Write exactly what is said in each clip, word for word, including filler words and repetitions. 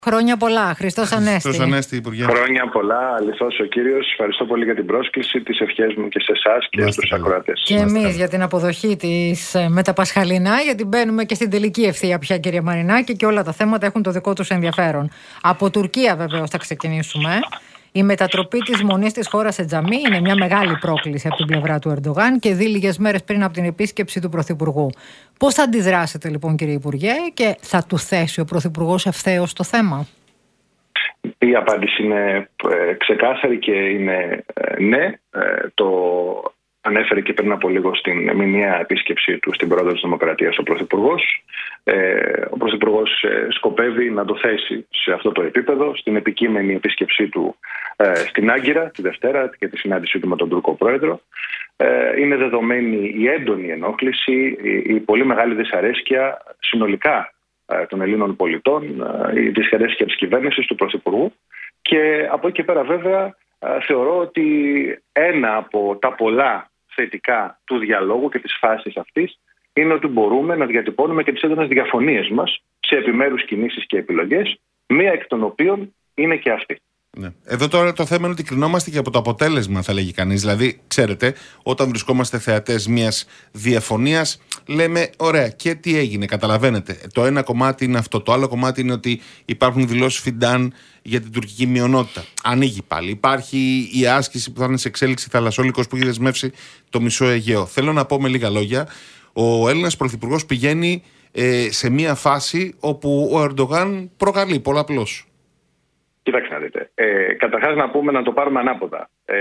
Χρόνια πολλά, Χριστός Ανέστη. Χριστός Ανέστη, Υπουργέ. Χρόνια πολλά, αληθώς ο κύριος. Ευχαριστώ πολύ για την πρόσκληση, τις ευχές μου και σε εσάς και Μάστε στους ακροατές. Και εμείς για την αποδοχή της μεταπασχαλινά, γιατί μπαίνουμε και στην τελική ευθεία πια, κυρία Μαρινάκη, και όλα τα θέματα έχουν το δικό τους ενδιαφέρον. Από Τουρκία βεβαίως θα ξεκινήσουμε. Η μετατροπή της μονής της χώρας σε τζαμί είναι μια μεγάλη πρόκληση από την πλευρά του Ερντογάν και δει λίγες μέρες πριν από την επίσκεψη του Πρωθυπουργού. Πώς θα αντιδράσετε λοιπόν, κύριε Υπουργέ, και θα του θέσει ο Πρωθυπουργός ευθέως το θέμα? Η απάντηση είναι ξεκάθαρη και είναι ναι. Το ανέφερε και πριν από λίγο στην μηνιαία επίσκεψη του στην Πρόεδρο της Δημοκρατίας ο Πρωθυπουργός. Ο Πρωθυπουργός σκοπεύει να το θέσει σε αυτό το επίπεδο, στην επικείμενη επίσκεψή του στην Άγκυρα τη Δευτέρα και τη συνάντησή του με τον Τούρκο Πρόεδρο. Είναι δεδομένη η έντονη ενόχληση, η πολύ μεγάλη δυσαρέσκεια συνολικά των Ελλήνων πολιτών, η δυσαρέσκεια της κυβέρνησης, του Πρωθυπουργού, και από εκεί και πέρα βέβαια θεωρώ ότι ένα από τα πολλά θετικά του διαλόγου και της φάσης αυτής είναι ότι μπορούμε να διατυπώνουμε και τις έντονες διαφωνίες μας σε επιμέρους κινήσεις και επιλογές, μία εκ των οποίων είναι και αυτή. Ναι. Εδώ τώρα το θέμα είναι ότι κρινόμαστε και από το αποτέλεσμα, θα λέγει κανείς. Δηλαδή, ξέρετε, όταν βρισκόμαστε θεατές μιας διαφωνίας, λέμε, ωραία, και τι έγινε, καταλαβαίνετε. Το ένα κομμάτι είναι αυτό. Το άλλο κομμάτι είναι ότι υπάρχουν δηλώσεις Φιντάν για την τουρκική μειονότητα. Ανοίγει πάλι. Υπάρχει η άσκηση που θα είναι σε εξέλιξη θαλασσόλικος που έχει δεσμεύσει το μισό Αιγαίο. Θέλω να πω με λίγα λόγια, ο Έλληνας Πρωθυπουργός πηγαίνει ε, σε μια φάση όπου ο Ερντογάν προκαλεί πολλαπλώς. Κοιτάξτε να δείτε. Ε, καταρχάς να πούμε, να το πάρουμε ανάποδα. Ε,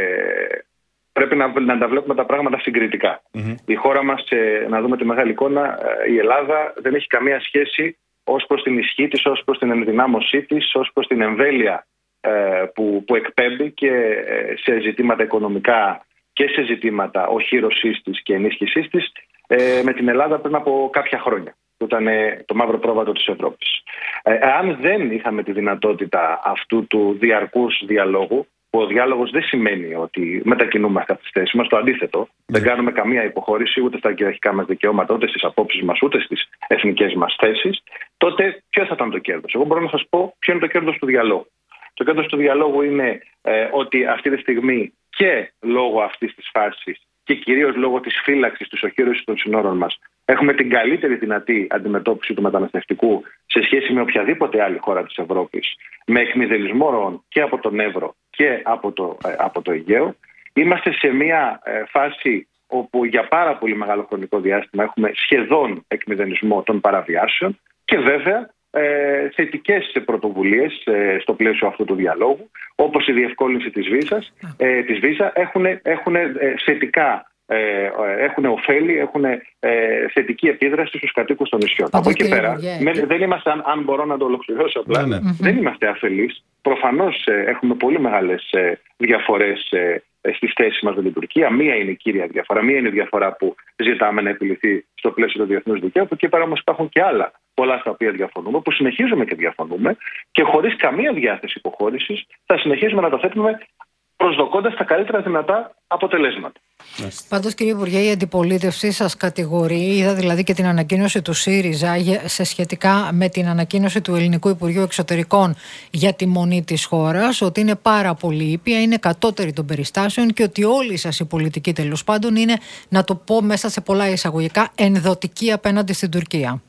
πρέπει να, να τα βλέπουμε τα πράγματα συγκριτικά. Mm-hmm. Η χώρα μας, ε, να δούμε τη μεγάλη εικόνα, ε, η Ελλάδα δεν έχει καμία σχέση ως προς την ισχύ της, ως προς την ενδυνάμωσή της, ως προς την εμβέλεια ε, που, που εκπέμπει και ε, σε ζητήματα οικονομικά και σε ζητήματα οχύρωσής της και ενίσχυσής της ε, με την Ελλάδα πριν από κάποια χρόνια, που ήταν το μαύρο πρόβατο της Ευρώπης. Ε, αν δεν είχαμε τη δυνατότητα αυτού του διαρκούς διαλόγου, που ο διάλογος δεν σημαίνει ότι μετακινούμαστε από τις θέσεις μας, το αντίθετο, mm. δεν κάνουμε καμία υποχώρηση ούτε στα κυριαρχικά μας δικαιώματα, ούτε στις απόψεις μας, ούτε στις εθνικές μας θέσεις, τότε ποιο θα ήταν το κέρδος? Εγώ μπορώ να σας πω ποιο είναι το κέρδος του διαλόγου. Το κέρδος του διαλόγου είναι ε, ότι αυτή τη στιγμή και λόγω αυτής της φάσης και κυρίως λόγω της φύλαξης, της οχύρωσης των συνόρων μας, έχουμε την καλύτερη δυνατή αντιμετώπιση του μεταναστευτικού σε σχέση με οποιαδήποτε άλλη χώρα της Ευρώπης, με εκμηδενισμό ροών και από τον Εύρο και από το, ε, από το Αιγαίο. Είμαστε σε μια ε, φάση όπου για πάρα πολύ μεγάλο χρονικό διάστημα έχουμε σχεδόν εκμηδενισμό των παραβιάσεων και βέβαια ε, θετικές πρωτοβουλίες ε, στο πλαίσιο αυτού του διαλόγου, όπως η διευκόλυνση της βίζας, ε, της βίζα, έχουν, έχουν ε, θετικά Ε, έχουν ωφέλη, έχουν ε, θετική επίδραση στους κατοίκους των νησιών. Από εκεί πέρα, με, δεν είμαστε, αν, αν μπορώ να το ολοκληρώσω απλά, ναι, ναι. δεν είμαστε αφελείς. Προφανώς ε, έχουμε πολύ μεγάλες ε, διαφορές ε, στις θέσεις μας με την Τουρκία. Μία είναι η κύρια διαφορά, μία είναι η διαφορά που ζητάμε να επιληθεί στο πλαίσιο του διεθνούς δικαίου. Από εκεί πέρα όμως υπάρχουν και άλλα πολλά στα οποία διαφωνούμε, που συνεχίζουμε και διαφωνούμε, και χωρίς καμία διάθεση υποχώρησης θα συνεχίσουμε να τα θέτουμε προσδοκώντας τα καλύτερα δυνατά αποτελέσματα. Πάντως, κύριε Υπουργέ, η αντιπολίτευση σας κατηγορεί, είδα δηλαδή και την ανακοίνωση του ΣΥΡΙΖΑ σε σχετικά με την ανακοίνωση του Ελληνικού Υπουργείου Εξωτερικών για τη μονή της χώρας, ότι είναι πάρα πολύ ήπια, είναι κατώτερη των περιστάσεων και ότι όλοι σας οι πολιτικοί, τέλος πάντων, είναι, να το πω μέσα σε πολλά εισαγωγικά, ενδοτικοί απέναντι στην Τουρκία.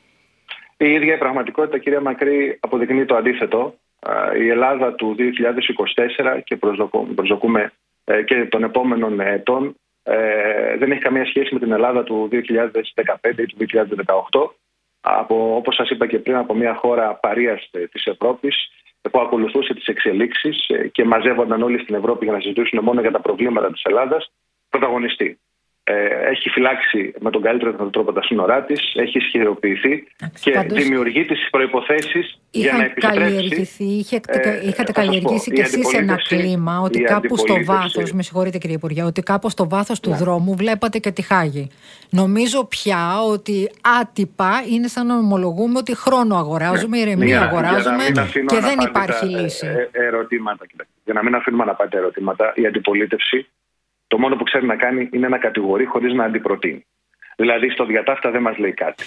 Η ίδια η πραγματικότητα, κυρία Μακρύ, αποδεικνύει το αντίθετο. Η Ελλάδα του δύο χιλιάδες είκοσι τέσσερα και προσδοκούμε και των επόμενων ετών δεν έχει καμία σχέση με την Ελλάδα του δύο χιλιάδες δεκαπέντε ή του δύο χιλιάδες δεκαοκτώ. Από, όπως σας είπα και πριν, από μια χώρα παρείας της Ευρώπης που ακολουθούσε τις εξελίξεις και μαζεύονταν όλοι στην Ευρώπη για να συζητήσουν μόνο για τα προβλήματα της Ελλάδας, πρωταγωνιστή. Έχει φυλάξει με τον καλύτερο δυνατό τρόπο τα σύνορά της, έχει ισχυροποιηθεί και πάντως δημιουργεί τις προϋποθέσεις για να επιστρέψει. Είχατε, ε, είχατε καλλιεργήσει και εσείς ένα κλίμα ότι κάπου στο βάθος, με συγχωρείτε κύριε Υπουργέ, ότι κάπου στο βάθος του ναι. δρόμου βλέπατε και τη Χάγη. Νομίζω πια ότι άτυπα είναι σαν να ομολογούμε ότι χρόνο αγοράζουμε, ναι. ηρεμία αγοράζουμε και δεν υπάρχει λύση. Ερωτήματα, για να μην αφήνουμε να πάτε ερωτήματα, η αντιπολίτευση το μόνο που ξέρει να κάνει είναι να κατηγορεί χωρίς να αντιπροτείνει. Δηλαδή, στο διατάφτα δεν μας λέει κάτι.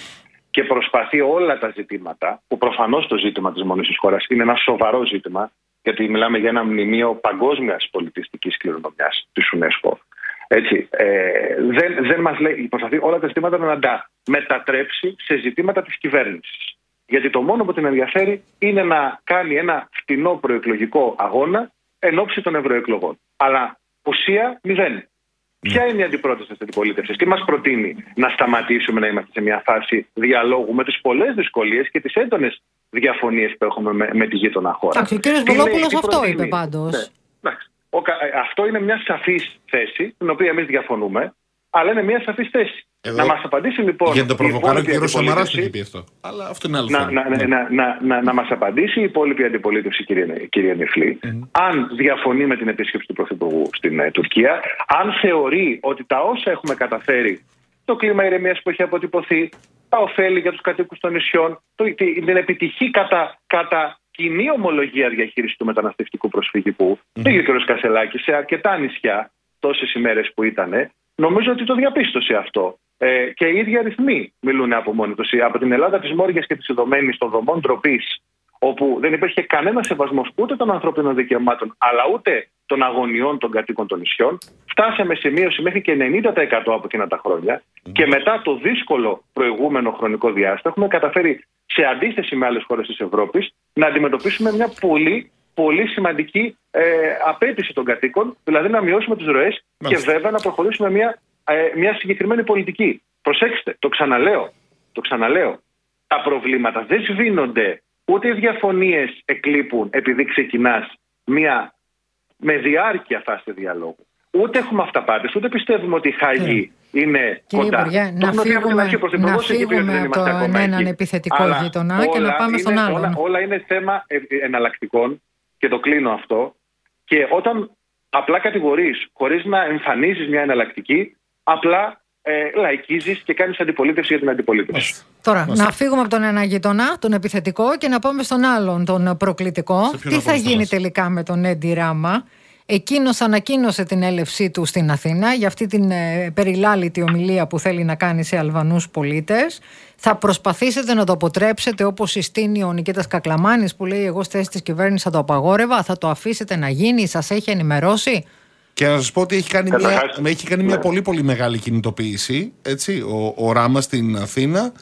και προσπαθεί όλα τα ζητήματα, που προφανώς το ζήτημα της μόνης της χώρας είναι ένα σοβαρό ζήτημα, γιατί μιλάμε για ένα μνημείο παγκόσμιας πολιτιστικής κληρονομιάς της UNESCO. Έτσι, ε, δεν, δεν μας λέει, προσπαθεί όλα τα ζητήματα να τα μετατρέψει σε ζητήματα της κυβέρνησης. Γιατί το μόνο που την ενδιαφέρει είναι να κάνει ένα φτηνό προεκλογικό αγώνα εν ώψη των ευρωεκλογών. Αλλά ουσία μηδέν. Ποια είναι η αντιπρόταση της αντιπολίτευσης, τι μας προτείνει? Να σταματήσουμε να είμαστε σε μια φάση διαλόγου με τις πολλές δυσκολίες και τις έντονες διαφωνίες που έχουμε με, με τη γείτονα χώρα. Εντάξει, ο κύριος Βελόπουλος αυτό προτείνει. είπε πάντως. Ναι, ο, αυτό είναι μια σαφής θέση, την οποία εμείς διαφωνούμε, αλλά είναι μια σαφής θέση. Εδώ, να μας απαντήσει λοιπόν. Για να το προβοκάρω, ο κύριος Σαμαράς το έχει πει αυτό. Αλλά αυτό είναι άλλο να, θέμα. Να, να, να, να, να, να μας απαντήσει η υπόλοιπη αντιπολίτευση, κύριε, κύριε Νιφλή, mm-hmm. αν διαφωνεί με την επίσκεψη του Πρωθυπουργού στην ε, Τουρκία, αν θεωρεί ότι τα όσα έχουμε καταφέρει, το κλίμα ηρεμίας που έχει αποτυπωθεί, τα ωφέλη για τους κατοίκους των νησιών, το, την επιτυχή κατά, κατά κοινή ομολογία διαχείριση του μεταναστευτικού προσφυγικού, mm-hmm. πήγε ο κ. Κασελάκης σε αρκετά νησιά τόσες ημέρες που ήταν, νομίζω ότι το διαπίστωσε αυτό. Ε, και οι ίδιοι αριθμοί μιλούν από μόνοι τους. Από την Ελλάδα της Μόριας και της Ιδωμένης των δομών ντροπής, όπου δεν υπήρχε κανένα σεβασμός ούτε των ανθρωπίνων δικαιωμάτων, αλλά ούτε των αγωνιών των κατοίκων των νησιών, φτάσαμε σε μείωση μέχρι και ενενήντα τοις εκατό από εκείνα τα χρόνια. Mm. Και μετά το δύσκολο προηγούμενο χρονικό διάστημα, έχουμε καταφέρει, σε αντίθεση με άλλες χώρες της Ευρώπης, να αντιμετωπίσουμε μια πολύ, πολύ σημαντική ε, απέτηση των κατοίκων, δηλαδή να μειώσουμε τις ροές και βέβαια να προχωρήσουμε μια. μια συγκεκριμένη πολιτική. Προσέξτε, το ξαναλέω, το ξαναλέω. Τα προβλήματα δεν σβήνονται, ούτε οι διαφωνίες εκλείπουν επειδή ξεκινάς μια με διάρκεια φάση διαλόγου. Ούτε έχουμε αυταπάτες, ούτε πιστεύουμε ότι η Χάγη yeah. είναι Κύριε κοντά. Υπουργέ, να φύγουμε, να φύγουμε από τον έναν επιθετικό γείτονα και να πάμε στον άλλον. Όλα, όλα είναι θέμα εναλλακτικών και το κλείνω αυτό. Και όταν απλά κατηγορείς χωρίς να εμφανίζεις μια εναλλακτική, απλά ε, λαϊκίζεις και κάνεις αντιπολίτευση για την αντιπολίτευση. Τώρα, Μάλιστα. να φύγουμε από τον ένα γείτονα, τον επιθετικό, και να πάμε στον άλλον, τον προκλητικό. Τι θα γίνει τελικά με τον Έντι Ράμα? Εκείνος ανακοίνωσε την έλευσή του στην Αθήνα για αυτή την ε, περιλάλητη ομιλία που θέλει να κάνει σε Αλβανούς πολίτες. Θα προσπαθήσετε να το αποτρέψετε, όπως συστήνει ο Νικήτας Κακλαμάνης, που λέει: εγώ στη θέση της κυβέρνησης θα το απαγόρευα? Θα το αφήσετε να γίνει? Σας έχει ενημερώσει? Και να σας πω ότι έχει κάνει, μια, έχει κάνει μια πολύ πολύ μεγάλη κινητοποίηση, έτσι, ο, ο Ράμα στην Αθήνα.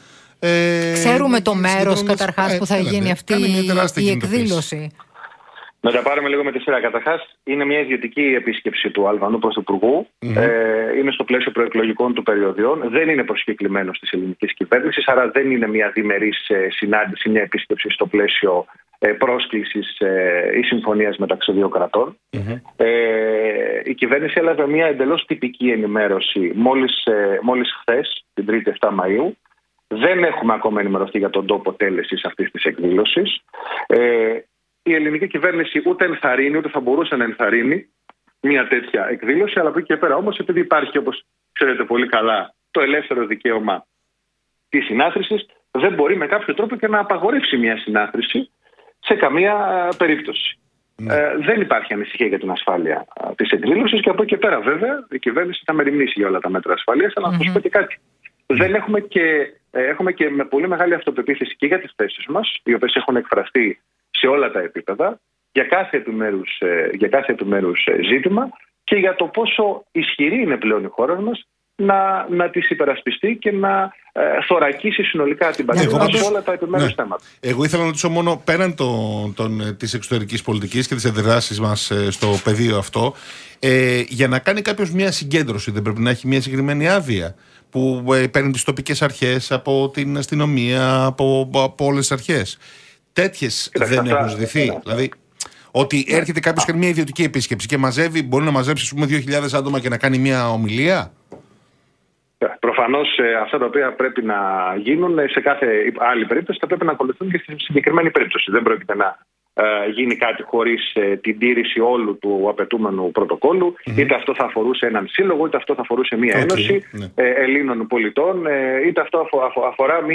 Ε, Ξέρουμε το μέρος καταρχάς ε, που θα έλατε, γίνει αυτή η, η εκδήλωση. Να τα πάρουμε λίγο με τη σειρά. Καταρχάς, είναι μια ιδιωτική επίσκεψη του Αλβανού Πρωθυπουργού. Mm-hmm. Ε, είναι στο πλαίσιο προεκλογικών του περιοδιών. Δεν είναι προσκεκλημένος της ελληνικής κυβέρνησης, άρα δεν είναι μια διμερής ε, συνάντηση, μια επίσκεψη στο πλαίσιο ε, πρόσκλησης ε, ή συμφωνίας μεταξύ δύο κρατών. Mm-hmm. Ε, η κυβέρνηση έλαβε μια εντελώς τυπική ενημέρωση μόλις, ε, μόλις χθες, την Τρίτη εφτά Μαΐου. Δεν έχουμε ακόμα ενημερωθεί για τον τόπο τέλεσης αυτής της εκδήλωσης. Ε, Η ελληνική κυβέρνηση ούτε ενθαρρύνει, ούτε θα μπορούσε να ενθαρρύνει μια τέτοια εκδήλωση, αλλά από εκεί και πέρα όμως, επειδή υπάρχει, όπως ξέρετε πολύ καλά, το ελεύθερο δικαίωμα της συνάθρησης, δεν μπορεί με κάποιο τρόπο και να απαγορεύσει μια συνάθρηση σε καμία περίπτωση. Mm. Ε, δεν υπάρχει ανησυχία για την ασφάλεια της εκδήλωσης και από εκεί και πέρα, βέβαια, η κυβέρνηση θα μεριμνήσει για όλα τα μέτρα ασφαλείας, αλλά να mm-hmm. σας πω και κάτι. Mm. Δεν έχουμε και, ε, έχουμε και με πολύ μεγάλη αυτοπεποίθηση και για τις θέσεις μας, οι οποίες έχουν εκφραστεί σε όλα τα επίπεδα, για κάθε επιμέρους, για κάθε επιμέρους ζήτημα και για το πόσο ισχυρή είναι πλέον η χώρα μας να, να τις υπερασπιστεί και να ε, θωρακίσει συνολικά την πατρίδα σε όλα τα επιμέρους ναι. θέματα. Εγώ ήθελα να ρωτήσω μόνο πέραν το, τον, της εξωτερικής πολιτικής και της αντιδράσης μας ε, στο πεδίο αυτό, ε, για να κάνει κάποιος μια συγκέντρωση δεν πρέπει να έχει μια συγκεκριμένη άδεια που ε, παίρνει τις τοπικές αρχές, από την αστυνομία, από, από όλες τις αρχές? Τέτοιες δεν αυτά, έχουν ζητηθεί. Ναι. Δηλαδή, ότι έρχεται κάποιος και κάνει μια ιδιωτική επίσκεψη και μαζεύει, μπορεί να μαζέψει ας πούμε δύο χιλιάδες άτομα και να κάνει μια ομιλία. Προφανώς αυτά τα οποία πρέπει να γίνουν σε κάθε άλλη περίπτωση θα πρέπει να ακολουθούν και στη συγκεκριμένη περίπτωση. Δεν πρόκειται να ε, γίνει κάτι χωρίς ε, την τήρηση όλου του απαιτούμενου πρωτοκόλλου. Mm-hmm. Είτε αυτό θα αφορούσε έναν σύλλογο, είτε αυτό θα αφορούσε μια okay, ένωση ναι. ε, Ελλήνων πολιτών, ε, είτε αυτό αφορά μια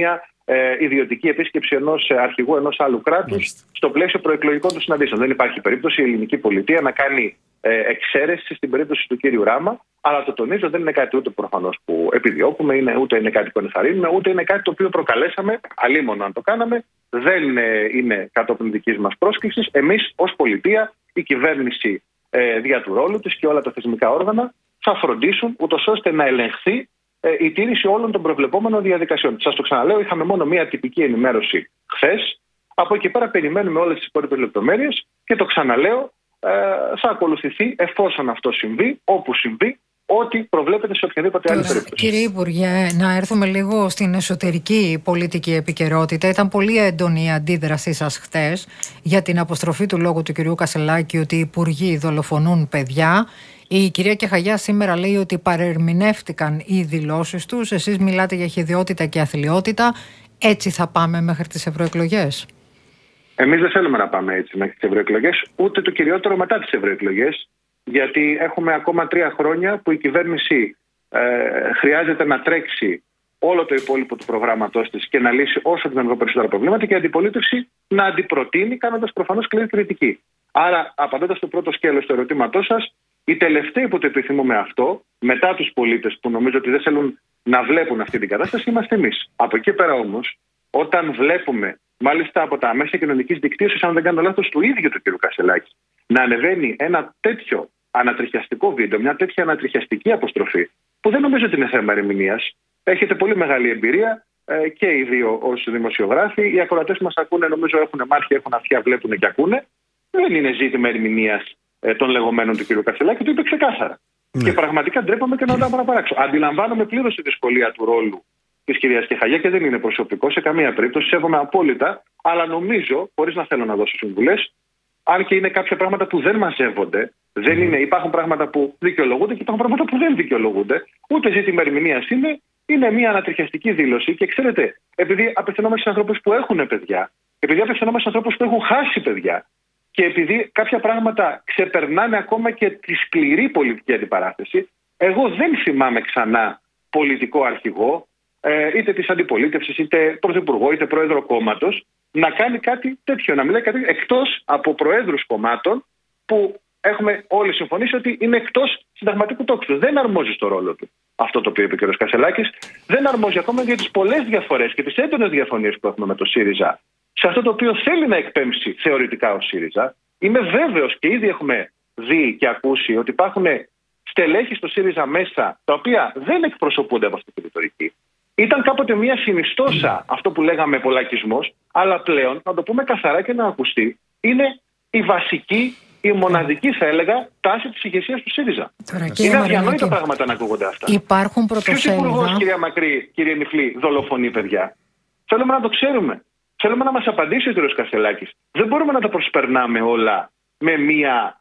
ε, ιδιωτική επίσκεψη ενός αρχηγού ενός άλλου κράτους στο πλαίσιο προεκλογικών του συναντήσεων. Δεν υπάρχει περίπτωση η ελληνική πολιτεία να κάνει ε, εξαίρεση στην περίπτωση του κύριου Ράμα. Αλλά το τονίζω, δεν είναι κάτι ούτε προφανώς που επιδιώκουμε, είναι, ούτε είναι κάτι που ενθαρρύνουμε, ούτε είναι κάτι το οποίο προκαλέσαμε, αλίμονο αν το κάναμε. Δεν ε, είναι κατόπιν δικής μας πρόσκλησης. Εμείς ως πολιτεία, η κυβέρνηση ε, δια του ρόλου της και όλα τα θεσμικά όργανα θα φροντίσουν ούτως ώστε να ελεγχθεί ε, η τήρηση όλων των προβλεπόμενων διαδικασιών. Σας το ξαναλέω, είχαμε μόνο μία τυπική ενημέρωση χθες. Από εκεί πέρα περιμένουμε όλες τις υπόλοιπες λεπτομέρειες και το ξαναλέω, ε, θα ακολουθηθεί εφόσον αυτό συμβεί, όπου συμβεί, ό,τι προβλέπεται σε οποιαδήποτε άλλη περίπτωση. Κύριε Υπουργέ, να έρθουμε λίγο στην εσωτερική πολιτική επικαιρότητα. Ήταν πολύ έντονη η αντίδρασή σας χτες για την αποστροφή του λόγου του κυρίου Κασσελάκη ότι οι υπουργοί δολοφονούν παιδιά. Η κυρία Κεχαγιά σήμερα λέει ότι παρερμηνεύτηκαν οι δηλώσεις τους. Εσείς μιλάτε για χυδιότητα και αθλιότητα. Έτσι θα πάμε μέχρι τις ευρωεκλογές? Εμείς δεν θέλουμε να πάμε έτσι μέχρι τις ευρωεκλογές, ούτε το κυριότερο μετά τις ευρωεκλογές. Γιατί έχουμε ακόμα τρία χρόνια που η κυβέρνηση ε, χρειάζεται να τρέξει όλο το υπόλοιπο του προγράμματός της και να λύσει όσο δυνατόν περισσότερα προβλήματα και η αντιπολίτευση να αντιπροτείνει, κάνοντας προφανώς σκληρή κριτική. Άρα, απαντώντας στο πρώτο σκέλος του ερωτήματός σας, οι τελευταίοι που το επιθυμούμε αυτό, μετά τους πολίτες που νομίζω ότι δεν θέλουν να βλέπουν αυτή την κατάσταση, είμαστε εμείς. Από εκεί πέρα όμως, όταν βλέπουμε, μάλιστα από τα μέσα κοινωνικής δικτύωσης, αν δεν κάνω λάθος, του ίδιου του κ. Κασσελάκη, να ανεβαίνει ένα τέτοιο ανατριχιαστικό βίντεο, μια τέτοια ανατριχιαστική αποστροφή, που δεν νομίζω ότι είναι θέμα ερμηνείας. Έχετε πολύ μεγάλη εμπειρία ε, και οι δύο ως δημοσιογράφοι. Οι ακροατές μας ακούνε, νομίζω έχουν μάτια, έχουν αυτιά, βλέπουν και ακούνε. Δεν είναι ζήτημα ερμηνείας ε, των λεγόμενων του κ. Κασσελάκη, το είπε ξεκάθαρα. Ναι. Και πραγματικά ντρέπομαι και να τα παραπαράξω. Αντιλαμβάνομαι πλήρως τη δυσκολία του ρόλου της κυρίας Κεχαγιά και δεν είναι προσωπικό σε καμία περίπτωση. Σέβομαι απόλυτα, αλλά νομίζω, χωρίς να θέλω να δώσω συμβουλές, αν και είναι κάποια πράγματα που δεν μαζεύονται, δεν είναι, υπάρχουν πράγματα που δικαιολογούνται και υπάρχουν πράγματα που δεν δικαιολογούνται, ούτε ζήτημα ερμηνείας είναι, είναι μια ανατριχιαστική δήλωση. Και ξέρετε, επειδή απευθυνόμαστε σε ανθρώπους που έχουν παιδιά, επειδή απευθυνόμαστε σε ανθρώπους που έχουν χάσει παιδιά, και επειδή κάποια πράγματα ξεπερνάνε ακόμα και τη σκληρή πολιτική αντιπαράθεση, εγώ δεν θυμάμαι ξανά πολιτικό αρχηγό, είτε της αντιπολίτευσης, είτε πρωθυπουργό, είτε πρόεδρο κόμματος, να κάνει κάτι τέτοιο, να μιλάει κάτι εκτός από προέδρους κομμάτων που έχουμε όλοι συμφωνήσει ότι είναι εκτός συνταγματικού τόξου. Δεν αρμόζει στο ρόλο του αυτό το οποίο είπε ο κ. Κασσελάκης. Δεν αρμόζει ακόμα για τις πολλές διαφορές και τις έντονες διαφωνίες που έχουμε με το ΣΥΡΙΖΑ σε αυτό το οποίο θέλει να εκπέμψει θεωρητικά ο ΣΥΡΙΖΑ. Είμαι βέβαιος και ήδη έχουμε δει και ακούσει ότι υπάρχουν στελέχη στο ΣΥΡΙΖΑ μέσα τα οποία δεν εκπροσωπούνται από αυτή τη ρητορική. Ήταν κάποτε μια συνιστόσα αυτό που λέγαμε πολλακισμός, αλλά πλέον, να το πούμε καθαρά και να ακουστεί, είναι η βασική, η μοναδική θα έλεγα τάση της ηγεσίας του ΣΥΡΙΖΑ. Τώρα, είναι αδιανόητα πράγματα να ακούγονται αυτά. Υπάρχουν πρωτοσέλιδα. Ποιος υπουργός, κυρία Μακρύ, κύριε Νιφλή, δολοφονεί παιδιά? Θέλουμε να το ξέρουμε. Θέλουμε να μας απαντήσει ο κ. Κασσελάκης. Δεν μπορούμε να τα προσπερνάμε όλα με μια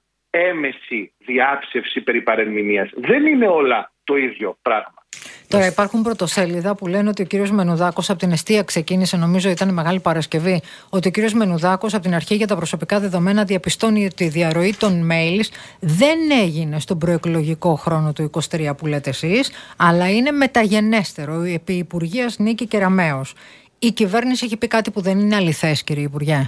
έμεση διάψευση περί παρερμηνείας. Δεν είναι όλα το ίδιο πράγμα. Τώρα υπάρχουν πρωτοσέλιδα που λένε ότι ο κύριος Μενουδάκος από την εστία ξεκίνησε, νομίζω ήταν η Μεγάλη Παρασκευή, ότι ο κύριος Μενουδάκος από την αρχή για τα προσωπικά δεδομένα διαπιστώνει ότι η διαρροή των mails δεν έγινε στον προεκλογικό χρόνο του είκοσι τρία που λέτε εσείς, αλλά είναι μεταγενέστερο, επί Υπουργείας Νίκη Κεραμέως. Η κυβέρνηση έχει πει κάτι που δεν είναι αληθές, κύριε Υπουργέ?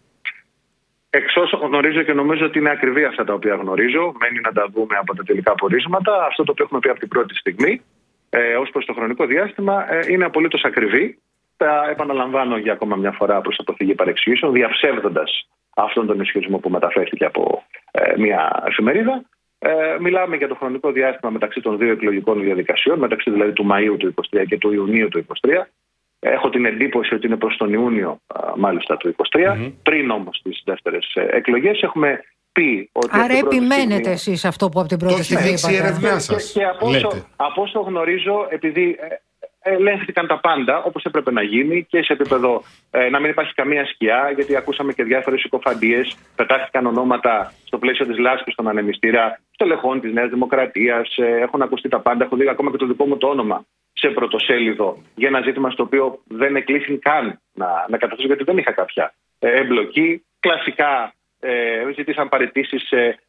Εξ όσων γνωρίζω και νομίζω ότι είναι ακριβή αυτά τα οποία γνωρίζω, μένει να τα δούμε από τα τελικά πορίσματα. Αυτό το οποίο έχουμε πει από την πρώτη στιγμή, ε, ως προς το χρονικό διάστημα, ε, είναι απολύτως ακριβή. Τα επαναλαμβάνω για ακόμα μια φορά προς αποφυγή παρεξηγήσεων, διαψεύδοντας αυτόν τον ισχυρισμό που μεταφέρθηκε από ε, μια εφημερίδα. Ε, μιλάμε για το χρονικό διάστημα μεταξύ των δύο εκλογικών διαδικασιών, μεταξύ δηλαδή του Μαΐου του είκοσι τρία και του Ιουνίου του είκοσι τρία. Έχω την εντύπωση ότι είναι προς τον Ιούνιο μάλιστα του είκοσι τρία, mm-hmm. πριν όμως τις δεύτερες εκλογές. Έχουμε πει ότι... Άρα επιμένετε στιγμή... εσείς αυτό που από την πρώτη στιγμή είπατε. Και, και, και από, όσο, από όσο γνωρίζω, επειδή ε, ελέγχθηκαν τα πάντα όπως έπρεπε να γίνει και σε επίπεδο ε, να μην υπάρχει καμία σκιά, γιατί ακούσαμε και διάφορες συκοφαντίες, πετάχτηκαν ονόματα στο πλαίσιο της λάσπης στον ανεμιστήρα, στελεχών της Νέας Δημοκρατίας, ε, έχουν ακουστεί τα πάντα, έχω δει ακόμα και το δικό μου το όνομα σε πρωτοσέλιδο για ένα ζήτημα στο οποίο δεν εκλήθη καν να, να καταθέσω, γιατί δεν είχα κάποια ε, εμπλοκή. Κλασικά ε, ζητήσαν παραιτήσεις ε,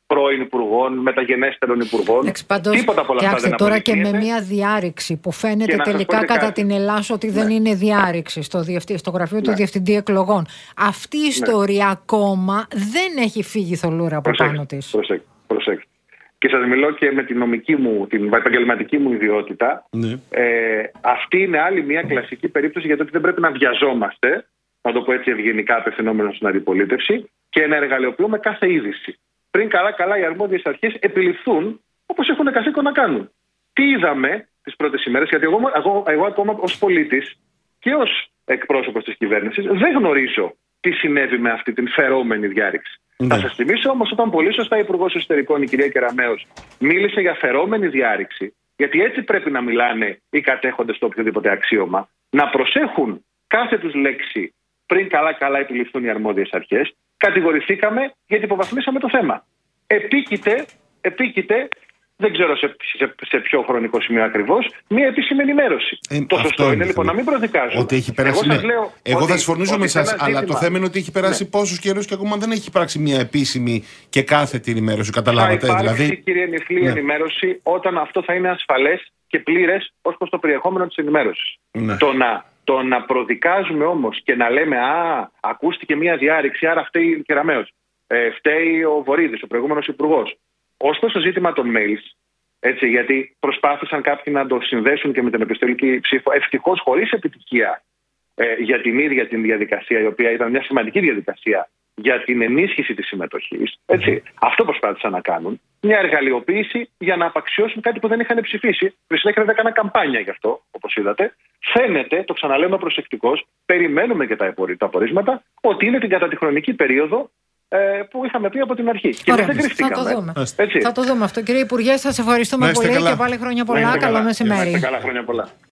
πρώην υπουργών, μεταγενέστερων υπουργών. Πάντως, τίποτα από όλα αυτά δεν τώρα και αποδεικνύεται. με μια διάρρηξη που φαίνεται τελικά κατά κάτι. την Ελλάς ότι ναι. δεν είναι διάρρηξη στο, διευθυ... στο γραφείο ναι. του Διευθυντή Εκλογών. Αυτή η ιστορία ναι. ακόμα δεν έχει φύγει θολούρα από προσέξτε, πάνω της. Προσέξτε, προσέξτε. Και σας μιλώ και με την νομική μου, την επαγγελματική μου ιδιότητα. Ναι. Ε, αυτή είναι άλλη μια κλασική περίπτωση για το ότι δεν πρέπει να βιαζόμαστε, να το πω έτσι ευγενικά απευθυνόμενο στην αντιπολίτευση, και να εργαλειοποιούμε κάθε είδηση. Πριν καλά-καλά οι αρμόδιες αρχές επιληφθούν όπως έχουν καθήκον να κάνουν. Τι είδαμε τις πρώτες ημέρες, γιατί εγώ, εγώ, εγώ ακόμα ως πολίτης και ως εκπρόσωπος της κυβέρνησης δεν γνωρίζω τι συνέβη με αυτή την φερόμενη διάρρηξη. Mm. Θα σας θυμίσω όμως, όταν πολύ σωστά η Υπουργός Εσωτερικών, η κυρία Κεραμέως, μίλησε για φερόμενη διάρρηξη, γιατί έτσι πρέπει να μιλάνε οι κατέχοντες στο οποιοδήποτε αξίωμα, να προσέχουν κάθε τους λέξη πριν καλά-καλά επιληφθούν οι αρμόδιες αρχές. Κατηγορηθήκαμε γιατί υποβαθμίσαμε το θέμα. Επίκειται, επίκειται δεν ξέρω σε, σε, σε ποιο χρονικό σημείο ακριβώς, μία επίσημη ενημέρωση. Ε, το σωστό είναι, είναι λοιπόν να μην προδικάζουμε. Ότι έχει περάσει, εγώ, ναι. λέω, εγώ ότι, θα συμφωνήσω με εσάς, αλλά το θέμα είναι ότι έχει περάσει ναι. πόσους καιρούς και ακόμα δεν έχει υπάρξει μία επίσημη και κάθετη ενημέρωση. Καταλάβατε. Θα υπάρξει, δηλαδή... κύριε Νιφλή, ναι. ενημέρωση όταν αυτό θα είναι ασφαλές και πλήρες ως προς το περιεχόμενο της ενημέρωσης. Ναι. Το να Το να προδικάζουμε όμως και να λέμε «Α, ακούστηκε μια διάρρηξη, άρα φταίει η Κεραμέως, ε, φταίει ο Βορίδης, ο προηγούμενος υπουργός». Ως προς το ζήτημα των mails, έτσι, γιατί προσπάθησαν κάποιοι να το συνδέσουν και με την επιστολική ψήφο, ευτυχώς χωρίς επιτυχία ε, για την ίδια την διαδικασία, η οποία ήταν μια σημαντική διαδικασία για την ενίσχυση της συμμετοχής. Έτσι. Mm. Αυτό προσπάθησαν να κάνουν. Μια εργαλειοποίηση για να απαξιώσουν κάτι που δεν είχαν ψηφίσει. Συνέχεια δεν έκανα καμπάνια γι' αυτό, όπως είδατε. Φαίνεται, το ξαναλέμε προσεκτικώς, περιμένουμε και τα απορίσματα, ότι είναι την κατά τη χρονική περίοδο ε, που είχαμε πει από την αρχή. Και ωραία, δεν κρυφτήκαμε. Θα το δούμε. Έτσι. Θα το δούμε αυτό. Κύριε Υπουργέ, σας ευχαριστούμε πολύ καλά. Και πάλι χρόνια πολλά. Καλό μεσημέρι. Καλά χρόνια πολλά.